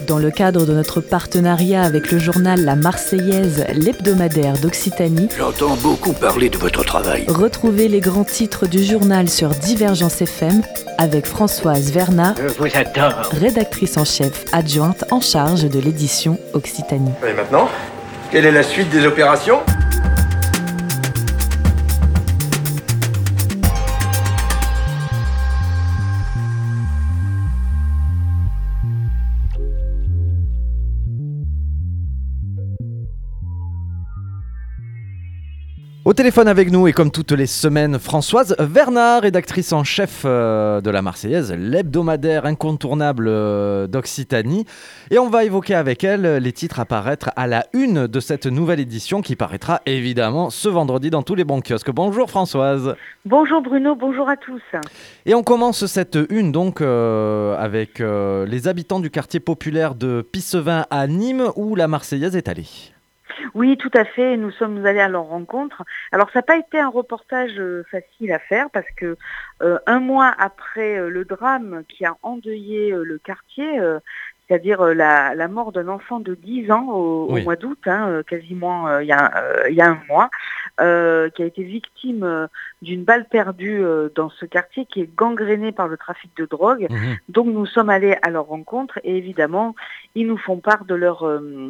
Dans le cadre de notre partenariat avec le journal La Marseillaise, l'hebdomadaire d'Occitanie, j'entends beaucoup parler de votre travail. Retrouvez les grands titres du journal sur Divergence FM avec Françoise Vernat, Je vous adore. rédactrice en chef adjointe en charge de l'édition Occitanie. Et maintenant, quelle est la suite des opérations ? Au téléphone avec nous, et comme toutes les semaines, Françoise Vernat, rédactrice en chef de La Marseillaise, l'hebdomadaire incontournable d'Occitanie. Et on va évoquer avec elle les titres à paraître à la une de cette nouvelle édition qui paraîtra évidemment ce vendredi dans tous les bons kiosques. Bonjour Françoise. Bonjour Bruno, bonjour à tous. Et on commence cette une donc avec les habitants du quartier populaire de Pissevin à Nîmes où La Marseillaise est allée. Oui, tout à fait. Nous sommes allés à leur rencontre. Alors, ça n'a pas été un reportage facile à faire parce que un mois après le drame qui a endeuillé le quartier, c'est-à-dire la mort d'un enfant de 10 ans au mois d'août, quasiment il y a un mois, qui a été victime d'une balle perdue dans ce quartier qui est gangréné par le trafic de drogue. Donc nous sommes allés à leur rencontre et évidemment ils nous font part de leur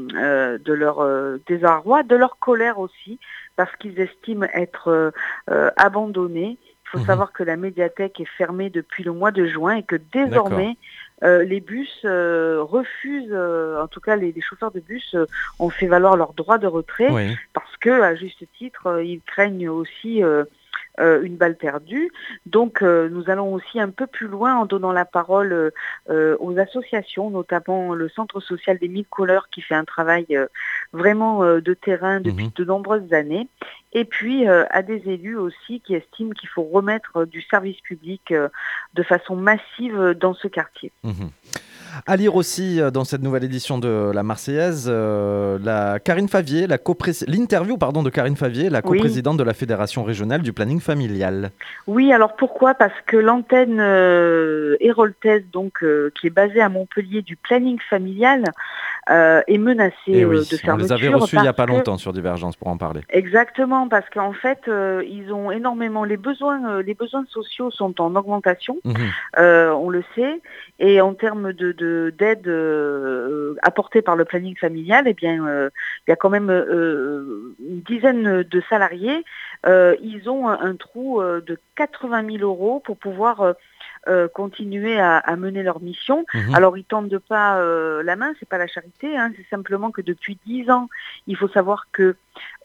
désarroi, de leur colère aussi, parce qu'ils estiment être abandonnés. Il faut savoir que la médiathèque est fermée depuis le mois de juin et que désormais les bus refusent, en tout cas les chauffeurs de bus ont fait valoir leur droit de retrait parce que, à juste titre, ils craignent aussi une balle perdue. Donc nous allons aussi un peu plus loin en donnant la parole aux associations, notamment le Centre social des Mille Couleurs qui fait un travail vraiment de terrain depuis de nombreuses années. Et puis à des élus aussi qui estiment qu'il faut remettre du service public de façon massive dans ce quartier. À lire aussi dans cette nouvelle édition de La Marseillaise, Karine Favier, l'interview de Karine Favier, la coprésidente de la Fédération régionale du planning familial. Oui, alors pourquoi ? Parce que l'antenne héroltaise, donc qui est basée à Montpellier du planning familial, est menacée de fermeture. On les avait reçus il n'y a pas longtemps sur Divergence pour en parler. Exactement, parce qu'en fait, ils ont énormément... Les besoins sociaux sont en augmentation, on le sait, et en termes d'aide apportée par le planning familial, eh bien, il y a quand même une dizaine de salariés. Ils ont un trou de 80 000 euros pour pouvoir continuer à mener leur mission. Alors ils tendent pas la main, c'est pas la charité, c'est simplement que depuis 10 ans, il faut savoir que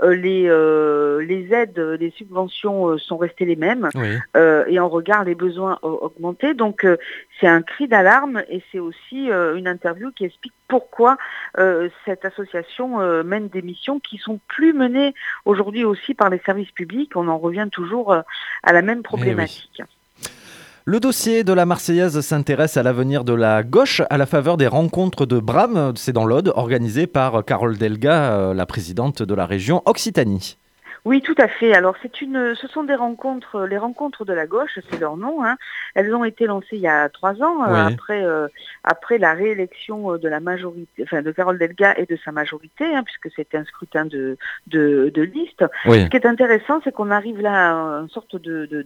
les aides, les subventions sont restées les mêmes et en regard les besoins ont augmenté. Donc c'est un cri d'alarme et c'est aussi une interview qui explique pourquoi cette association mène des missions qui sont plus menées aujourd'hui aussi par les services publics. On en revient toujours à la même problématique. Le dossier de La Marseillaise s'intéresse à l'avenir de la gauche à la faveur des rencontres de Bram, c'est dans l'Aude, organisées par Carole Delga, la présidente de la région Occitanie. Oui, tout à fait. Alors, ce sont des rencontres, les rencontres de la gauche, c'est leur nom. Elles ont été lancées il y a 3 ans, après la réélection de la majorité, de Carole Delga et de sa majorité, puisque c'était un scrutin de liste. Ce qui est intéressant, c'est qu'on arrive là à une sorte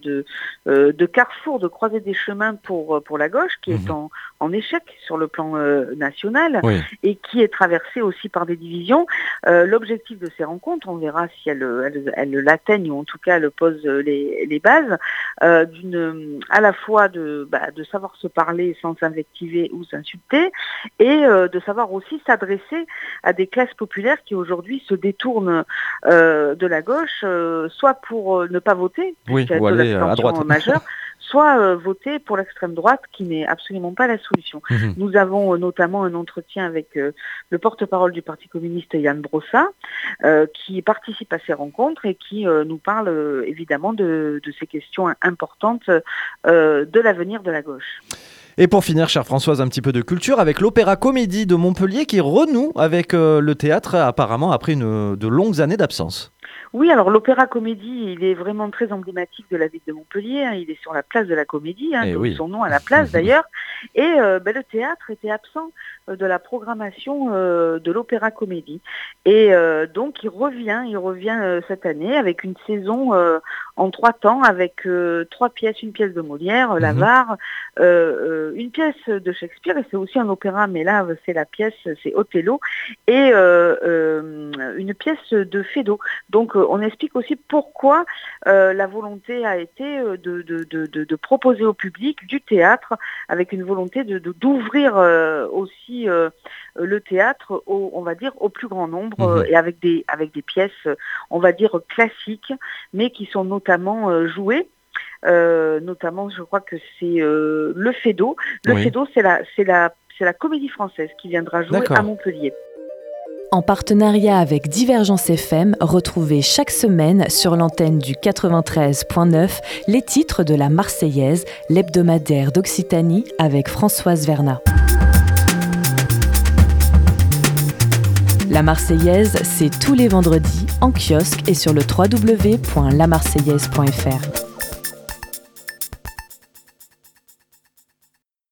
de carrefour, de croisée des chemins pour la gauche, qui est en échec sur le plan national et qui est traversée aussi par des divisions. L'objectif de ces rencontres, on verra si elles l'atteignent ou en tout cas elles posent les bases à la fois de savoir se parler sans s'invectiver ou s'insulter et de savoir aussi s'adresser à des classes populaires qui aujourd'hui se détournent de la gauche, soit pour ne pas voter, ou aller à droite majeure, soit voter pour l'extrême droite qui n'est absolument pas la solution. Nous avons notamment un entretien avec le porte-parole du Parti communiste Yann Brossa qui participe à ces rencontres et qui nous parle évidemment de ces questions importantes de l'avenir de la gauche. Et pour finir, chère Françoise, un petit peu de culture avec l'Opéra Comédie de Montpellier qui renoue avec le théâtre apparemment après de longues années d'absence. Oui, alors l'Opéra Comédie, il est vraiment très emblématique de la ville de Montpellier. Il est sur la place de la Comédie, son nom à la place d'ailleurs. Et le théâtre était absent de la programmation de l'Opéra-Comédie. Et donc il revient cette année avec une saison en 3 temps, avec 3 pièces, une pièce de Molière, l'Avare, une pièce de Shakespeare, et c'est aussi un opéra, mais là c'est la pièce, c'est Othello, et une pièce de Feydeau. Donc on explique aussi pourquoi la volonté a été de proposer au public du théâtre, avec une volonté d'ouvrir aussi le théâtre on va dire au plus grand nombre, et avec des pièces on va dire classiques, mais qui sont notamment jouées. Notamment, je crois que c'est le Feydeau. Le Feydeau, c'est la Comédie Française qui viendra jouer à Montpellier. En partenariat avec Divergence FM, retrouvez chaque semaine sur l'antenne du 93.9 les titres de la Marseillaise, l'hebdomadaire d'Occitanie avec Françoise Vernat. La Marseillaise, c'est tous les vendredis en kiosque et sur le www.lamarseillaise.fr.